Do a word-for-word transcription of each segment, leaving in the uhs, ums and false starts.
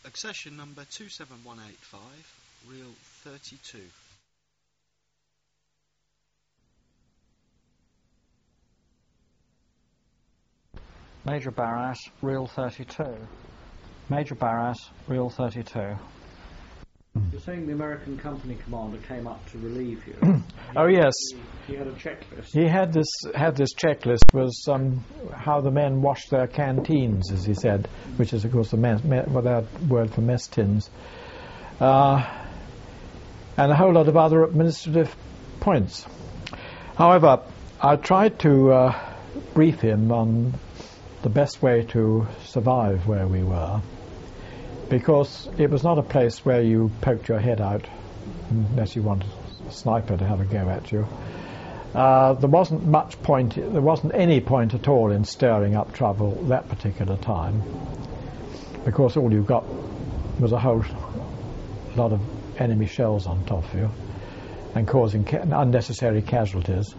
Accession number two seven one eight five, reel thirty-two. Major Barras, reel thirty-two. Major Barras, reel thirty-two. You're saying the American company commander came up to relieve you? Oh yes. He, he had a checklist. He had this had this checklist was um, how the men washed their canteens, as he said, which is of course the mess, me, well, that word for mess tins, uh, and a whole lot of other administrative points. However, I tried to uh, brief him on the best way to survive where we were, because it was not a place where you poked your head out unless you wanted a sniper to have a go at you. Uh, there wasn't much point, there wasn't any point at all in stirring up trouble that particular time, because all you got was a whole lot of enemy shells on top of you and causing ca- unnecessary casualties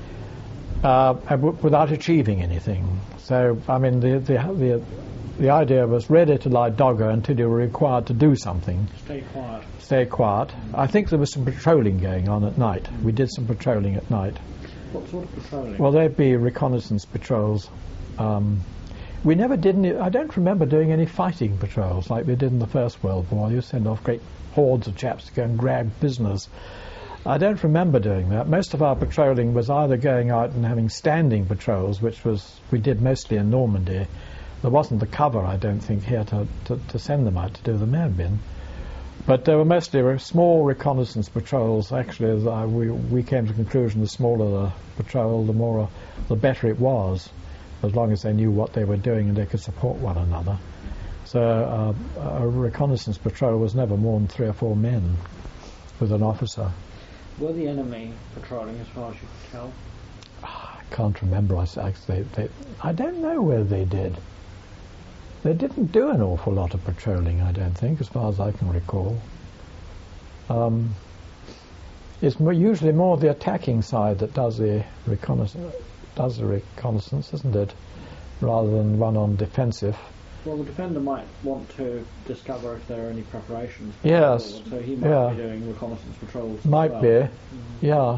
uh, w- without achieving anything. So, I mean, the the the The idea was ready to lie doggo until you were required to do something. Stay quiet. Stay quiet. Mm. I think there was some patrolling going on at night. Mm. We did some patrolling at night. What sort of patrolling? Well, there'd be reconnaissance patrols. Um, we never did any, I don't remember doing any fighting patrols like we did in the First World War. You send off great hordes of chaps to go and grab prisoners. I don't remember doing that. Most of our patrolling was either going out and having standing patrols, which was we did mostly in Normandy. There wasn't the cover, I don't think, here to, to, to send them out to do the Marbin. But there were mostly small reconnaissance patrols. Actually, as I, we, we came to the conclusion the smaller the patrol, the more, the better it was, as long as they knew what they were doing and they could support one another. So uh, a reconnaissance patrol was never more than three or four men with an officer. Were the enemy patrolling as far as you could tell? Oh, I can't remember. I, they, they, I don't know whether they did. They didn't do an awful lot of patrolling, I don't think, as far as I can recall. Um, it's more, usually more the attacking side that does the reconnaissance, does the reconnaissance, isn't it, rather than one on defensive. Well, the defender might want to discover if there are any preparations. For yes. So he might yeah. be doing reconnaissance patrols. Might as well. be. Mm-hmm. Yeah.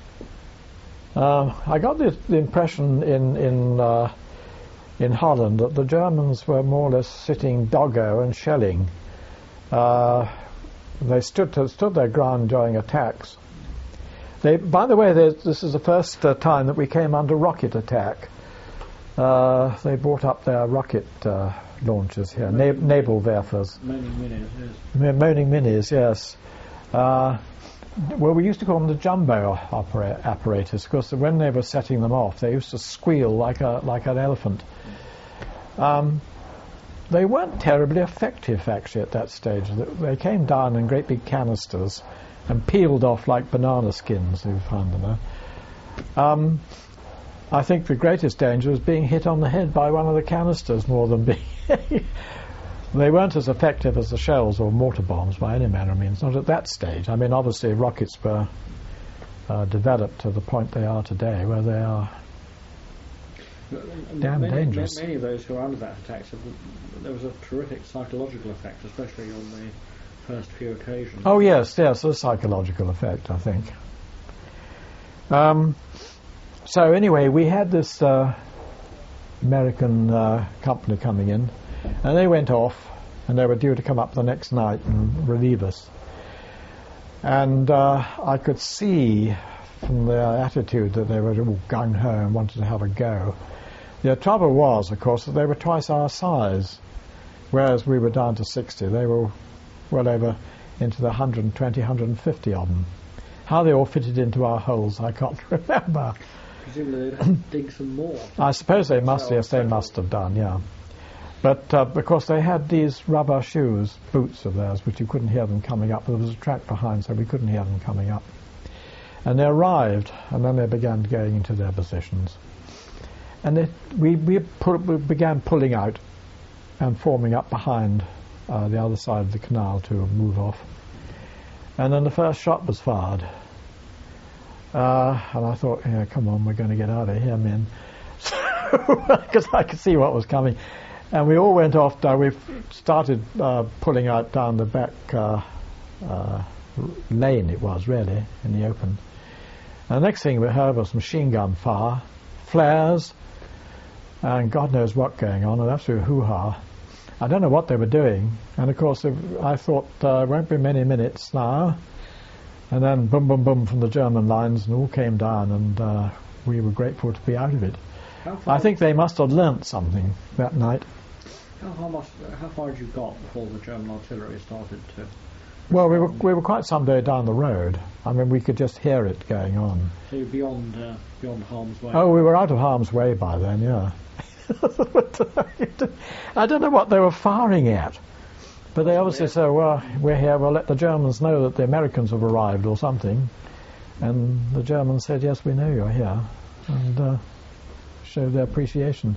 Uh, I got the, the impression in in. Uh, in Holland that the Germans were more or less sitting doggo and shelling. Uh, they stood to, stood their ground during attacks. They, by the way, this is the first uh, time that we came under rocket attack. Uh, they brought up their rocket uh, launchers here, Na- Nebelwerfers. Moaning Minis, yes. M- Moaning Minis, yes. Uh, well, we used to call them the jumbo opera- apparatus, because when they were setting them off, they used to squeal like a like an elephant. Um, they weren't terribly effective, actually, at that stage. They came down in great big canisters and peeled off like banana skins, we found them there. Um, I think the greatest danger was being hit on the head by one of the canisters more than being... They weren't as effective as the shells or mortar bombs by any manner of means, not at that stage. I mean, obviously rockets were uh, developed to the point they are today, where they are damn many, dangerous. Many of those who were under that attack said that there was a terrific psychological effect, especially on the first few occasions. Oh yes, yes, a psychological effect, I think. Um, so anyway, we had this uh, American uh, company coming in, and they went off, and they were due to come up the next night and relieve us. And uh, I could see from their attitude that they were all gung-ho and wanted to have a go. The trouble was, of course, that they were twice our size, whereas we were down to sixty. They were well over into the one hundred twenty, one hundred fifty of them. How they all fitted into our holes, I can't remember. Presumably they'd dig some more. I suppose they must, yes, they must have done, yeah. But uh, because they had these rubber shoes, boots of theirs, which you couldn't hear them coming up. There was a track behind, so we couldn't hear them coming up. And they arrived, and then they began going into their positions. And they, we, we, pu- we began pulling out and forming up behind uh, the other side of the canal to move off. And then the first shot was fired. Uh, and I thought, yeah, come on, we're going to get out of here, men. Because I could see what was coming. And we all went off. Uh, we started uh, pulling out down the back uh, uh, lane. It was really in the open. And the next thing we heard was machine gun fire, flares, and God knows what going on. An absolute hoo-ha. I don't know what they were doing. And of course, if, I thought uh, it won't be many minutes now. And then boom, boom, boom from the German lines, and all came down, and uh, we were grateful to be out of it. I think they must have learnt something that night. How, how, much, how far had you got before the German artillery started to... Well, we were we were quite some way down the road. I mean, we could just hear it going on. So you're beyond, uh, beyond harm's way? Oh, we were out of harm's way by then, yeah. I don't know what they were firing at. But they obviously yeah. said, well, we're here, we'll let the Germans know that the Americans have arrived or something. And the Germans said, yes, we know you're here. And uh, showed their appreciation.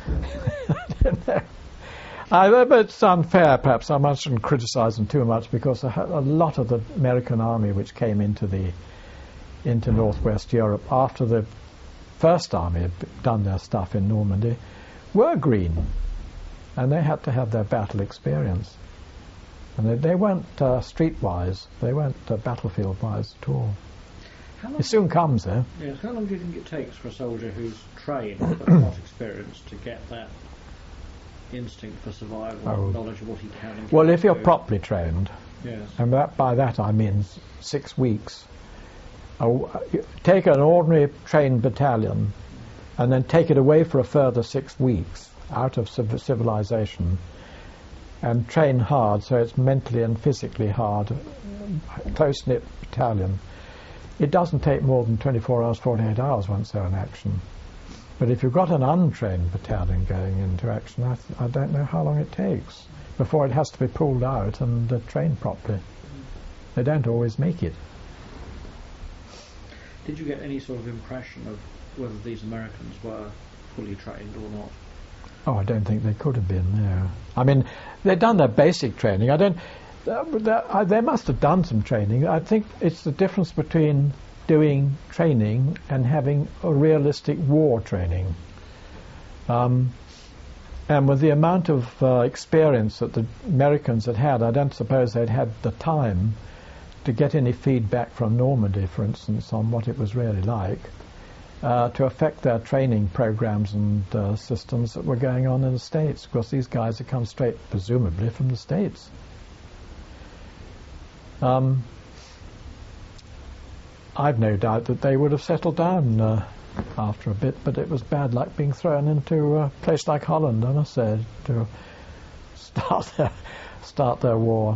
I don't know. I, but it's unfair, perhaps. I mustn't criticise them too much, because a, a lot of the American army which came into the into northwest Europe after the First Army had done their stuff in Normandy were green, and they had to have their battle experience. And they, they weren't uh, streetwise; they weren't uh, battlefield-wise at all. It soon comes, though. Yes. How long do you think it takes for a soldier who's trained but not experienced to get that instinct for survival, oh. knowledge of what he can and Well, if you're do? properly trained, yes. and that, by that I mean six weeks, uh, take an ordinary trained battalion and then take it away for a further six weeks out of civ- civilization and train hard, so it's mentally and physically hard, close-knit battalion. It doesn't take more than twenty-four hours, forty-eight hours once they're in action. But if you've got an untrained battalion going into action, I, th- I don't know how long it takes before it has to be pulled out and uh, trained properly. They don't always make it. Did you get any sort of impression of whether these Americans were fully trained or not? Oh, I don't think they could have been, no. I mean, they'd done their basic training. I don't... Uh, uh, they must have done some training. I think it's the difference between doing training and having a realistic war training. Um, and with the amount of uh, experience that the Americans had had, I don't suppose they'd had the time to get any feedback from Normandy, for instance, on what it was really like, uh, to affect their training programs and uh, systems that were going on in the States. Of course, these guys had come straight, presumably, from the States. Um, I've no doubt that they would have settled down uh, after a bit, but it was bad luck being thrown into a place like Holland, I must say, to start their, start their war.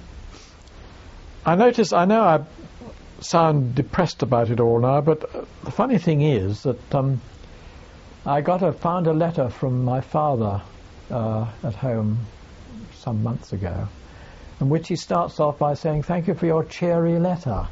I notice, I know I sound depressed about it all now, but uh, the funny thing is that um, I got a, found a letter from my father uh, at home some months ago, in which he starts off by saying, "Thank you for your cheery letter."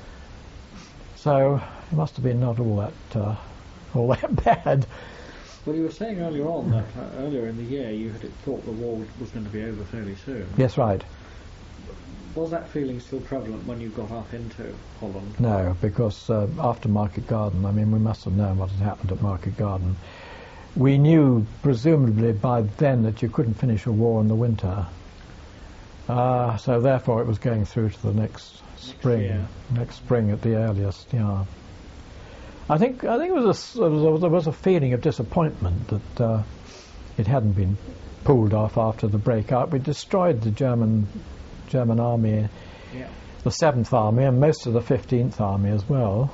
So it must have been not all that uh, all that bad. Well, you were saying earlier on that uh, earlier in the year you had thought the war was going to be over fairly soon. Yes, right. Was that feeling still prevalent when you got up into Holland? No, because uh, after Market Garden, I mean, we must have known what had happened at Market Garden. We knew, presumably by then, that you couldn't finish a war in the winter. Uh, so therefore it was going through to the next spring, year. next spring at the earliest. Yeah, I think I think it was a, there was a, there was a feeling of disappointment that uh, it hadn't been pulled off after the breakout. We destroyed the German German army, yeah. the Seventh Army, and most of the Fifteenth Army as well.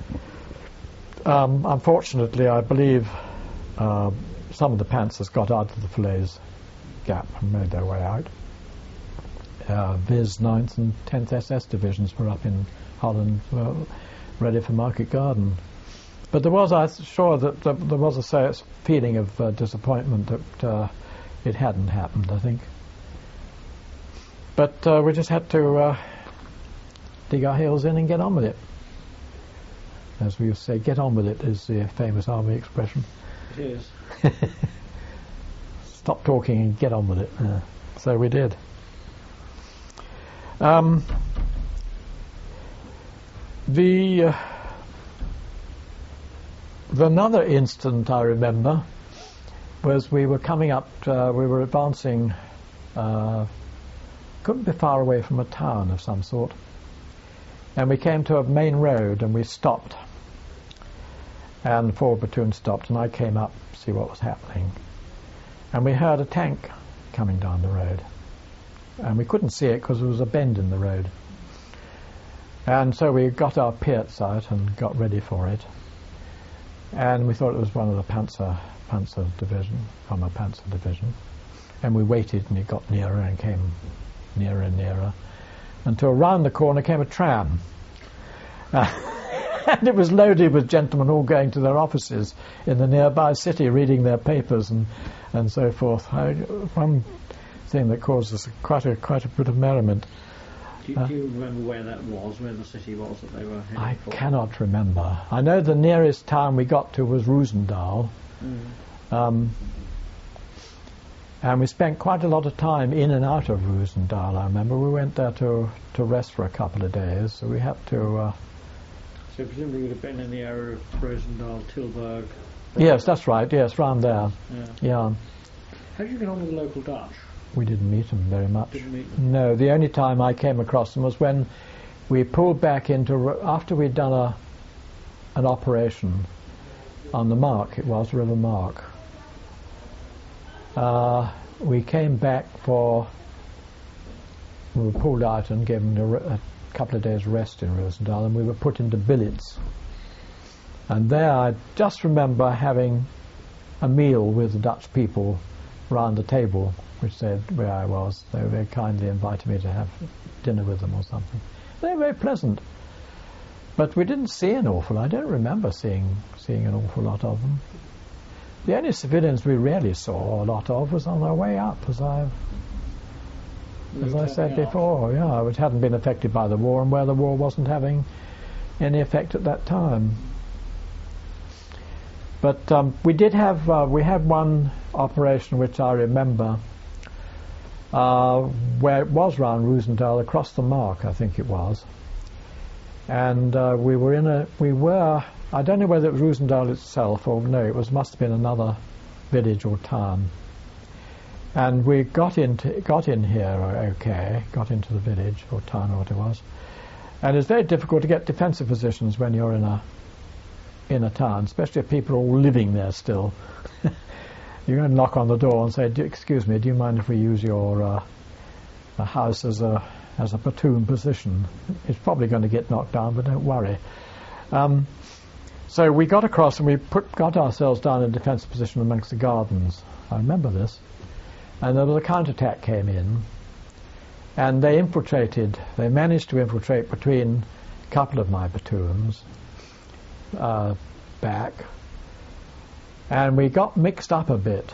Um, unfortunately, I believe uh, some of the Panthers got out of the Falaise Gap and made their way out. Uh, Viz ninth and tenth S S divisions were up in Holland, uh, ready for Market Garden. But there was, I'm sure, that uh, there was a say, feeling of uh, disappointment that uh, it hadn't happened, I think. But uh, we just had to uh, dig our heels in and get on with it. As we used to say, get on with it is the famous army expression. It is. Stop talking and get on with it. Uh, so we did. Um, the uh, the another incident I remember was we were coming up, uh, we were advancing, uh, couldn't be far away from a town of some sort. And we came to a main road and we stopped. And the forward platoon stopped and I came up to see what was happening. And we heard a tank coming down the road. And we couldn't see it because there was a bend in the road. And so we got our Pierts out and got ready for it. And we thought it was one of the Panzer, Panzer division, from a Panzer division. And we waited and it got nearer and came nearer and nearer, until around the corner came a tram. Uh, and it was loaded with gentlemen all going to their offices in the nearby city, reading their papers and, and so forth. I, one thing that caused us quite a, quite a bit of merriment. Do you, uh, do you remember where that was, where the city was that they were heading I for? cannot remember. I know the nearest town we got to was Roosendaal. Mm. Um, And we spent quite a lot of time in and out of Roosendaal, I remember. We went there to to rest for a couple of days, so we had to... Uh, so presumably you would have been in the area of Roosendaal, Tilburg... Yes, that's right, yes, round there. Yeah. yeah. How did you get on with the local Dutch? We didn't meet them very much. Didn't meet them? No, the only time I came across them was when we pulled back into... After we'd done a an operation on the Mark, it was, River Mark. Uh, we came back for, we were pulled out and given a, re- a couple of days rest in Roosendaal, and we were put into billets. And there I just remember having a meal with the Dutch people round the table, which said where I was. They very kindly invited me to have dinner with them or something. They were very pleasant. But we didn't see an awful lot. I don't remember seeing seeing an awful lot of them. The only civilians we really saw a lot of was on our way up, as I as I said before. Yeah, which hadn't been affected by the war, and where the war wasn't having any effect at that time. But um, we did have uh, we had one operation which I remember, uh, where it was round Roosendaal, across the Mark, I think it was, and uh, we were in a we were. I don't know whether it was Roosendaal itself or no, it was must have been another village or town. And we got into got in here okay, got into the village or town or what it was. And it's very difficult to get defensive positions when you're in a in a town, especially if people are all living there still. You're going to knock on the door and say, do, "Excuse me, do you mind if we use your uh, a house as a as a platoon position?" It's probably going to get knocked down, but don't worry. Um, So we got across and we put, got ourselves down in a defensive position amongst the gardens. I remember this. And then the counterattack came in, and they infiltrated, they managed to infiltrate between a couple of my platoons uh, back, and we got mixed up a bit.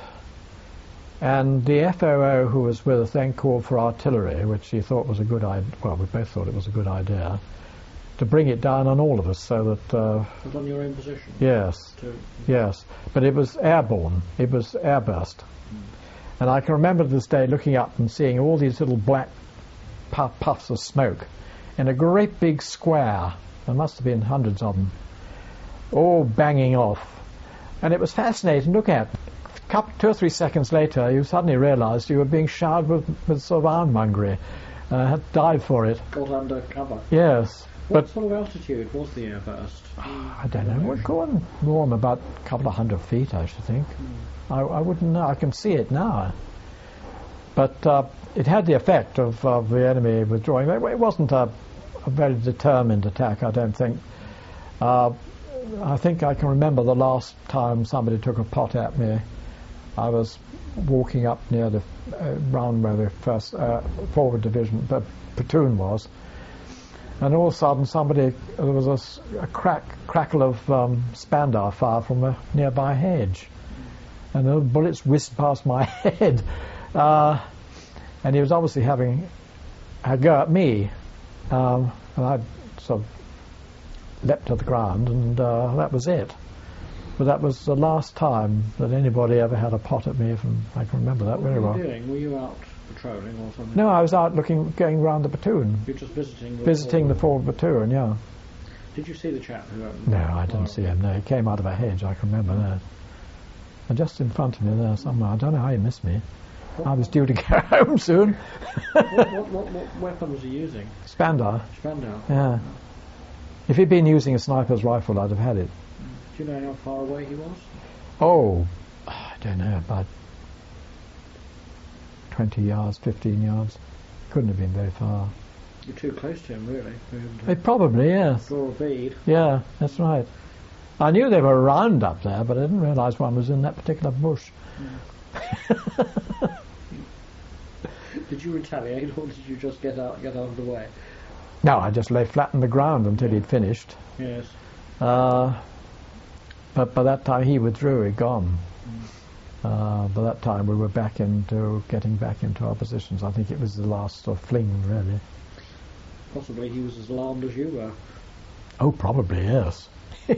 And the F O O who was with us then called for artillery, which he thought was a good idea, well, we both thought it was a good idea, to bring it down on all of us, so that... Uh, was on your own position? Yes, to, yes. But it was airborne. It was airburst. Mm. And I can remember this day looking up and seeing all these little black puff, puffs of smoke in a great big square. There must have been hundreds of them, all banging off. And it was fascinating to look at. Couple, two or three seconds later, you suddenly realised you were being showered with, with sort of ironmongery. Uh, had to dive for it. Got under cover. Yes. What but sort of altitude was the airburst? I don't know. We're going warm about a couple of hundred feet, I should think. Mm. I, I wouldn't know. I can see it now. But uh, it had the effect of, of the enemy withdrawing. It wasn't a, a very determined attack, I don't think. Uh, I think I can remember the last time somebody took a pot at me. I was walking up near the uh, round where the first uh, forward division, the platoon was. And all of a sudden, somebody there was a, a crack, crackle of um, Spandau fire from a nearby hedge, and the bullets whizzed past my head. Uh, and he was obviously having a go at me, um, and I sort of leapt to the ground, and uh, that was it. But that was the last time that anybody ever had a pot at me. If I can remember that what very well. What were you doing? Were you out patrolling or something? No, I was out looking, going round the platoon. You were just visiting? The visiting the forward platoon, yeah. Did you see the chap who opened? No, I didn't see him. No, he came out of a hedge. I can remember that. And just in front of me there somewhere. I don't know how he missed me. I was due to go home soon. what, what, what, what weapon was he using? Spandau. Spandau. Yeah. If he'd been using a sniper's rifle, I'd have had it. Do you know how far away he was? Oh, I don't know, about twenty yards, fifteen yards. Couldn't have been very far. You're too close to him, really. It probably, yes. Draw a bead. Yeah, that's right. I knew they were around up there, but I didn't realise one was in that particular bush. Mm. Did you retaliate, or did you just get out, get out of the way? No, I just lay flat on the ground until he'd finished. Yes. Uh, but by that time he withdrew, he'd gone. Mm. Uh, by that time we were back into getting back into our positions. I think it was the last sort of fling, really. Possibly he was as alarmed as you were. Oh, probably, yes.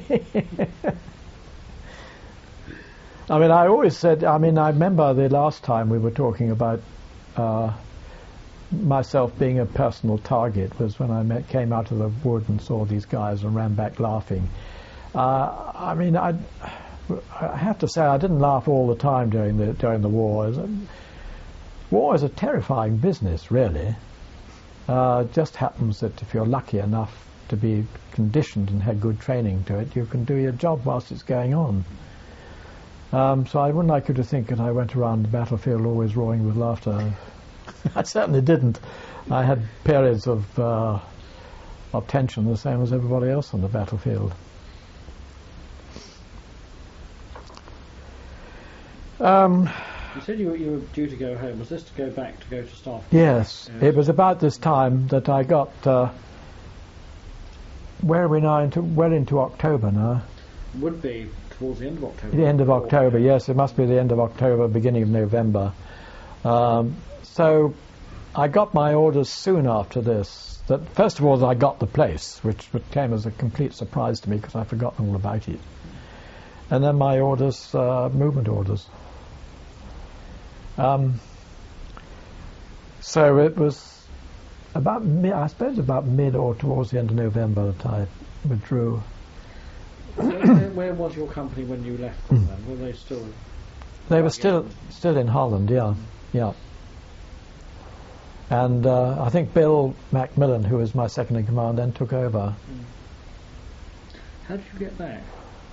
I mean, I always said, I mean, I remember the last time we were talking about uh, myself being a personal target was when I met, came out of the wood and saw these guys and ran back laughing. Uh, I mean, I, I have to say I didn't laugh all the time during the during the war. War is a terrifying business, really. Uh, it just happens that if you're lucky enough to be conditioned and had good training to it, you can do your job whilst it's going on. Um, so I wouldn't like you to think that I went around the battlefield always roaring with laughter. I certainly didn't. I had periods of uh, of tension, the same as everybody else on the battlefield. Um, you said you were, you were due to go home. Was this to go back to go to staff? Yes, yes. It was about this time that I got. Uh, where are we now? Into well into October now. Would be towards the end of October. The end of October, yes. It must be the end of October, beginning of November. Um, so I got my orders soon after this. That first of all, I got the place, which came as a complete surprise to me because I'd forgotten all about it. And then my orders, uh, movement orders. Um, so it was about, mid, I suppose, about mid or towards the end of November that I withdrew. where, where was your company when you left them then? Were they still? They were still still in Holland, yeah, yeah. And uh, I think Bill Macmillan, who was my second in command, then took over. Mm. How did you get back?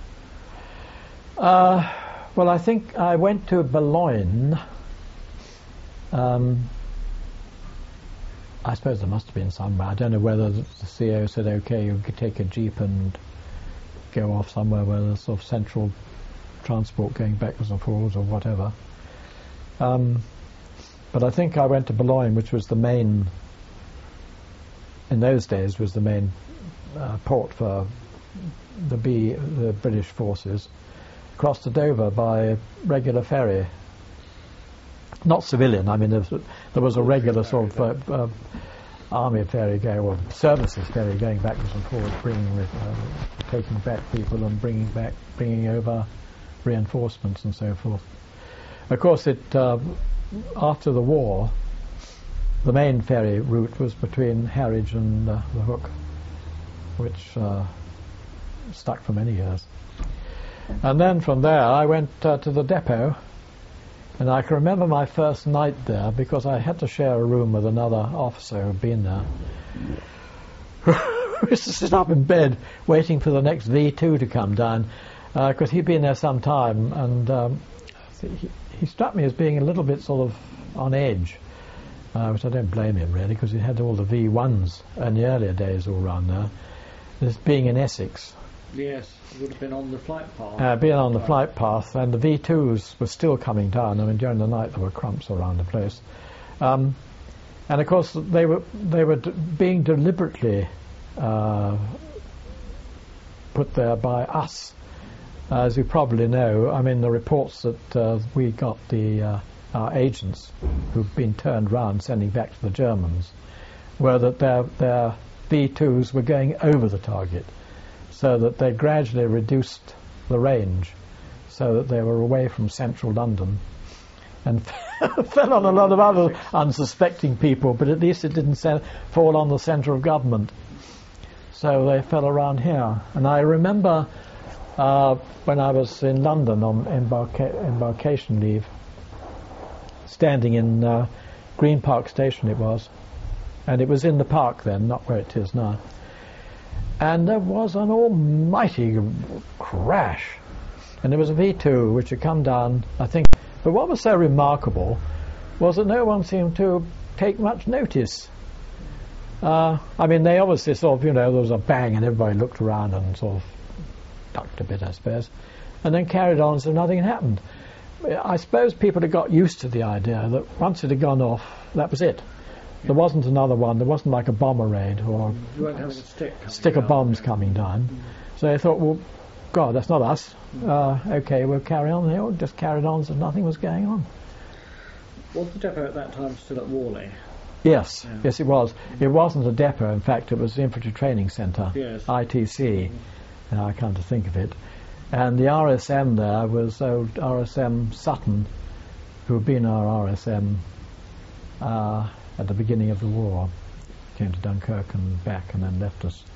Uh, well, I think I went to Boulogne. Um, I suppose there must have been somewhere. I don't know whether the C O said, okay, you could take a jeep and go off somewhere where there's sort of central transport going backwards and forwards or whatever. Um, but I think I went to Boulogne, which was the main, in those days, was the main uh, port for the B, the British forces, crossed to Dover by regular ferry. Not civilian, I mean, there was, there was a regular sort of uh, uh, army ferry going, or services ferry going backwards and forwards, bringing with, uh, taking back people and bringing back, bringing over reinforcements and so forth. Of course, it uh, after the war, the main ferry route was between Harwich and uh, the Hook, which uh, stuck for many years. And then from there, I went uh, to the depot. And I can remember my first night there because I had to share a room with another officer who'd been there. We used to sit up in bed waiting for the next V two to come down because uh, he'd been there some time, and um, he, he struck me as being a little bit sort of on edge, uh, which I don't blame him really, because he had all the V ones in the earlier days all around there. This being in Essex. Yes, it would have been on the flight path. Uh, being on the flight path, and the V twos were still coming down. I mean, during the night there were crumps around the place, um, and of course they were they were d- being deliberately uh, put there by us, uh, as you probably know. I mean, the reports that uh, we got, the uh, our agents who've been turned round sending back to the Germans, were that their their V twos were going over the target, so that they gradually reduced the range, so that they were away from central London, and fell on a lot of other unsuspecting people, but at least it didn't se- fall on the centre of government. So they fell around here. And I remember uh, when I was in London on embarca- embarkation leave, standing in uh, Green Park Station it was, and it was in the park then, not where it is now. And there was an almighty crash, and there was a V two which had come down, I think. But what was so remarkable was that no one seemed to take much notice. Uh, I mean, they obviously sort of, you know, there was a bang and everybody looked around and sort of ducked a bit, I suppose, and then carried on as if nothing had happened. I suppose people had got used to the idea that once it had gone off, that was it. There wasn't another one. There wasn't like a bomber raid or You weren't having a stick, stick of down, bombs yeah. coming down. So they thought, well, God, that's not us. Uh, okay, we'll carry on. They all just carried on as if nothing was going on. Was the depot at that time still at Worley? Yes, Yeah. yes, it was. It wasn't a depot. In fact, it was the Infantry Training Centre, Yes. I T C. Now I come to think of it. And the R S M there was old R S M Sutton, who had been our R S M uh, at the beginning of the war. Came to Dunkirk and back and then left us.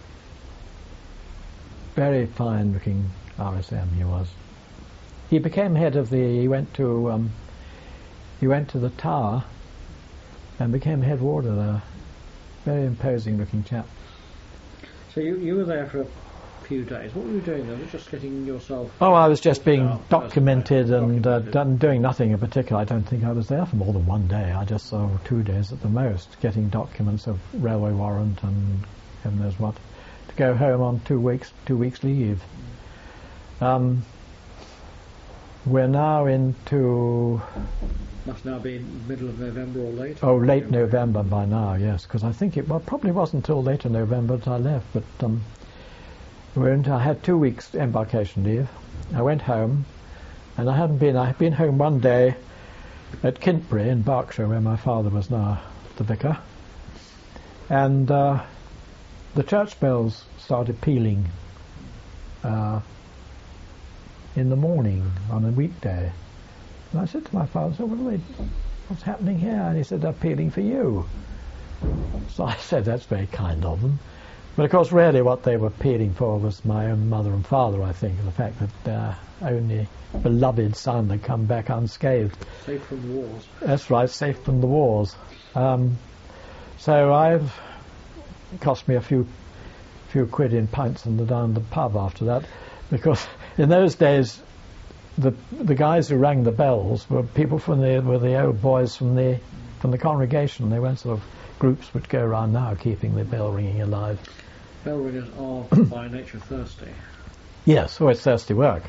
Very fine looking R S M he was. He became head of the, he went to, um, he went to the Tower and became head warder there. Very imposing looking chap. So you, you were there for a few days. What were you doing there? Were you just getting yourself... Oh, I was just being Oh, documented and uh, documented. done, doing nothing in particular. I don't think I was there for more than one day. I just saw two days at the most, getting documents of railway warrant and heaven knows what, to go home on two weeks two weeks leave. Um, we're now into Must now be middle of November or late? oh late November by now, yes, because I think it well probably wasn't until later November that I left, but um, we're into, I had two weeks embarkation leave. I went home, and I hadn't been. I had been home one day at Kintbury in Berkshire, where my father was now the vicar, and uh, the church bells started pealing uh, in the morning on a weekday. And I said to my father, so what are they, what's happening here? And he said, they're pealing for you. So I said, that's very kind of them. But of course, really what they were pealing for was my own mother and father, I think, and the fact that their only beloved son had come back unscathed. Safe from wars. That's right, safe from the wars. Um, so I've it cost me a few few quid in pints in the down the pub after that, because in those days the the guys who rang the bells were people from the were the old boys from the from the congregation. They weren't sort of groups which go around now keeping the bell ringing alive. Bell ringers are by nature thirsty. Yes, oh, it's thirsty work.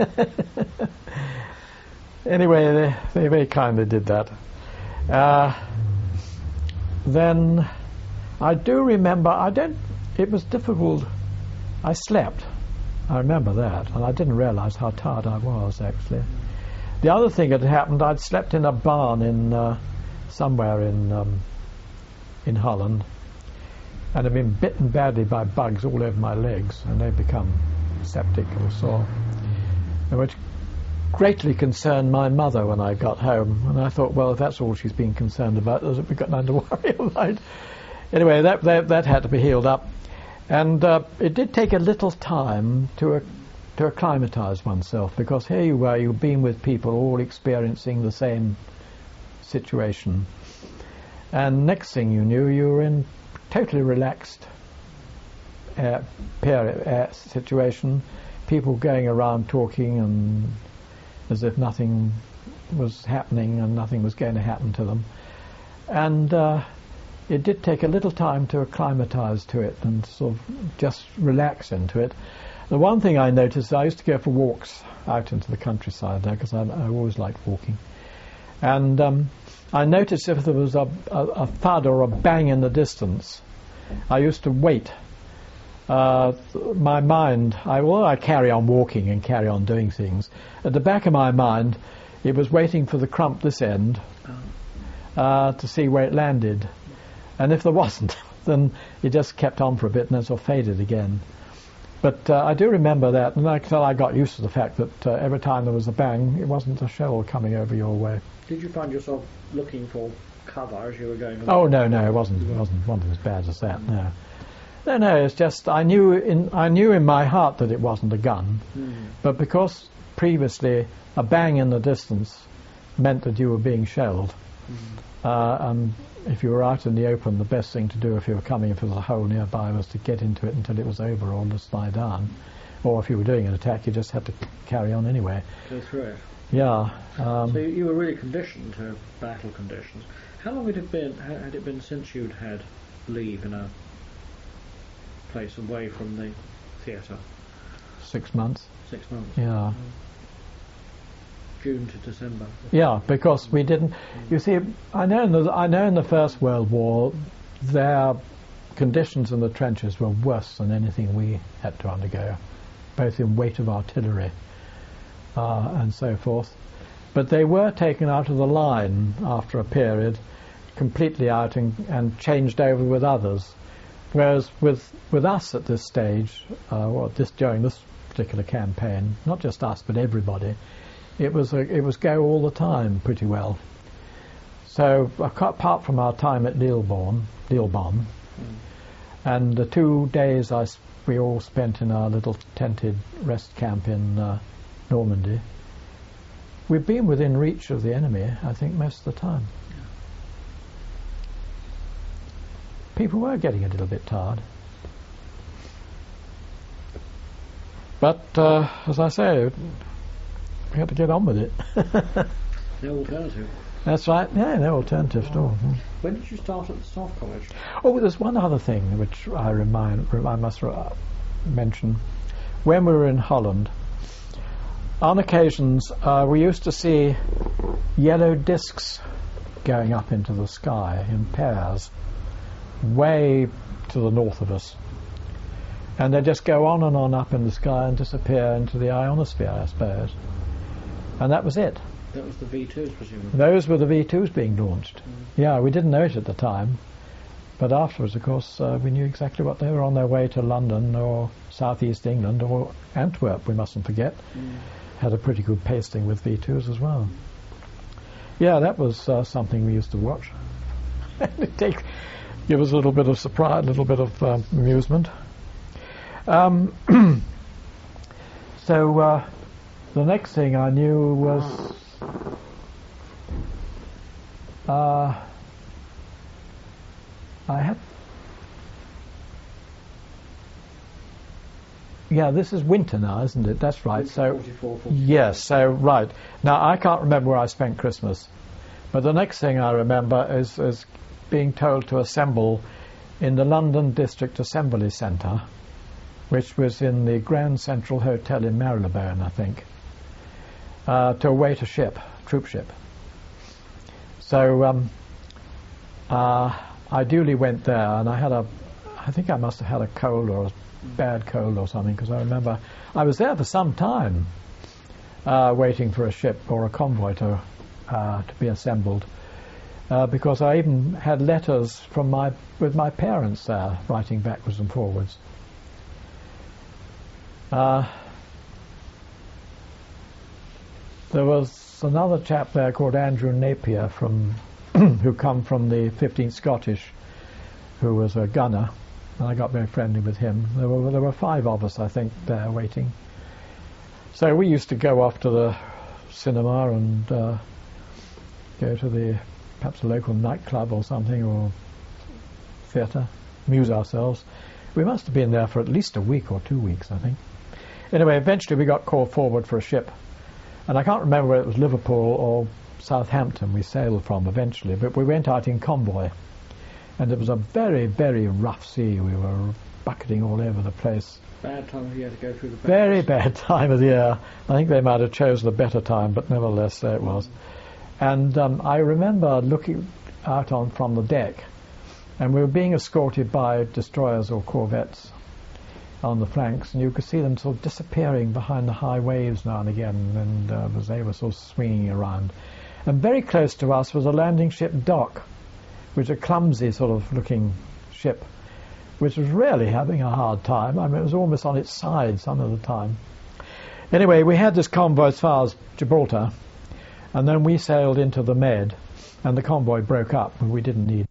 Anyway, they, they very kindly did that. Uh, then I do remember, I don't, it was difficult. I slept. I remember that, and I didn't realise how tired I was, actually. The other thing that had happened, I'd slept in a barn in uh, somewhere in um, in Holland, and I'd been bitten badly by bugs all over my legs, and they'd become septic or sore, and which greatly concerned my mother when I got home. And I thought, well, if that's all she's been concerned about, we've got nothing to worry about. Anyway, that, that that had to be healed up, and uh, it did take a little time to uh, to acclimatise oneself, because here you were, you've been with people all experiencing the same situation, and next thing you knew, you were in totally relaxed uh, period, uh, situation, people going around talking and as if nothing was happening and nothing was going to happen to them, and uh, it did take a little time to acclimatise to it and sort of just relax into it. The one thing I noticed, I used to go for walks out into the countryside there, because I, I always liked walking, and um, I noticed if there was a, a, a thud or a bang in the distance, I used to wait. Uh, my mind, I, well, I carry on walking and carry on doing things. At the back of my mind, it was waiting for the crump this end uh, to see where it landed. And if there wasn't, then it just kept on for a bit and then sort of faded again. But uh, I do remember that, and until I got used to the fact that uh, every time there was a bang, it wasn't a shell coming over your way. Did you find yourself looking for cover as you were going along? Oh, no, no, it wasn't, it wasn't, wasn't as bad as that, no. No, no, it's just I knew in I knew in my heart that it wasn't a gun, Mm. but because previously a bang in the distance meant that you were being shelled, Mm. uh, and if you were out in the open, the best thing to do if you were coming, if there was a hole nearby, was to get into it until it was over or just lie down. Or if you were doing an attack, you just had to carry on anyway. Go through it. Yeah. Um, So you, you were really conditioned to battle conditions. How long had it been? ha- Had it been since you'd had leave in a place away from the theatre? six months. Six months. Yeah. June to December. Yeah, because we didn't. You see, I know in the I know in the First World War, their conditions in the trenches were worse than anything we had to undergo, both in weight of artillery uh, and so forth. But they were taken out of the line after a period, completely out and, and changed over with others. Whereas with with us at this stage, uh, or this during this particular campaign, not just us but everybody, it was a, it was go all the time pretty well. So apart from our time at Lillebonne, Lillebonne, Mm. and the two days I s- we all spent in our little tented rest camp in uh, Normandy, we've been within reach of the enemy, I think, most of the time. People were getting a little bit tired. But, uh, as I say, we had to get on with it. No alternative. That's right, yeah, no alternative at all. When did you start at the Staff College? Oh, there's one other thing which I remind, I must uh, mention. When we were in Holland, on occasions uh, we used to see yellow discs going up into the sky in pairs, way to the north of us. And they just go on and on up in the sky and disappear into the ionosphere, I suppose. And that was it. That was the V twos, presumably. Those were the V twos being launched. Mm. Yeah, we didn't know it at the time, but afterwards, of course, uh, we knew exactly what they were on their way to London or southeast England or Antwerp, we mustn't forget. Mm. Had a pretty good pasting with V twos as well. Yeah, that was uh, something we used to watch. It take, give us a little bit of surprise, a little bit of um, amusement. Um, so uh, the next thing I knew was uh, I had yeah this is winter now, isn't it? That's right. So forty-four, forty-five. yes, so right now I can't remember where I spent Christmas, but the next thing I remember is, is being told to assemble in the London District Assembly Centre, which was in the Grand Central Hotel in Marylebone, I think, uh, to await a ship, troop ship. So um, uh, I duly went there, and I had a, I think I must have had a cold or a bad cold or something, because I remember I was there for some time, uh, waiting for a ship or a convoy to uh, to be assembled, uh, because I even had letters from my with my parents there, writing backwards and forwards. Uh, there was another chap there called Andrew Napier from who come from the fifteenth Scottish, who was a gunner, and I got very friendly with him. There were there were five of us, I think, there waiting. So we used to go off to the cinema and uh, go to the perhaps a local nightclub or something, or theatre, amuse ourselves. We must have been there for at least a week or two weeks, I think. Anyway, eventually we got called forward for a ship, and I can't remember whether it was Liverpool or Southampton we sailed from eventually, but we went out in convoy, and it was a very, very rough sea. We were bucketing all over the place. Bad time of year to go through the Very battles. bad time of the year. I think they might have chosen a better time, but nevertheless there it was. And um, I remember looking out on from the deck, and we were being escorted by destroyers or corvettes on the flanks, and you could see them sort of disappearing behind the high waves now and again, and uh, as they were sort of swinging around. And very close to us was a landing ship Dock, which was a clumsy sort of looking ship, which was really having a hard time. I mean, it was almost on its side some of the time. Anyway, we had this convoy as far as Gibraltar, and then we sailed into the Med, and the convoy broke up, and we didn't need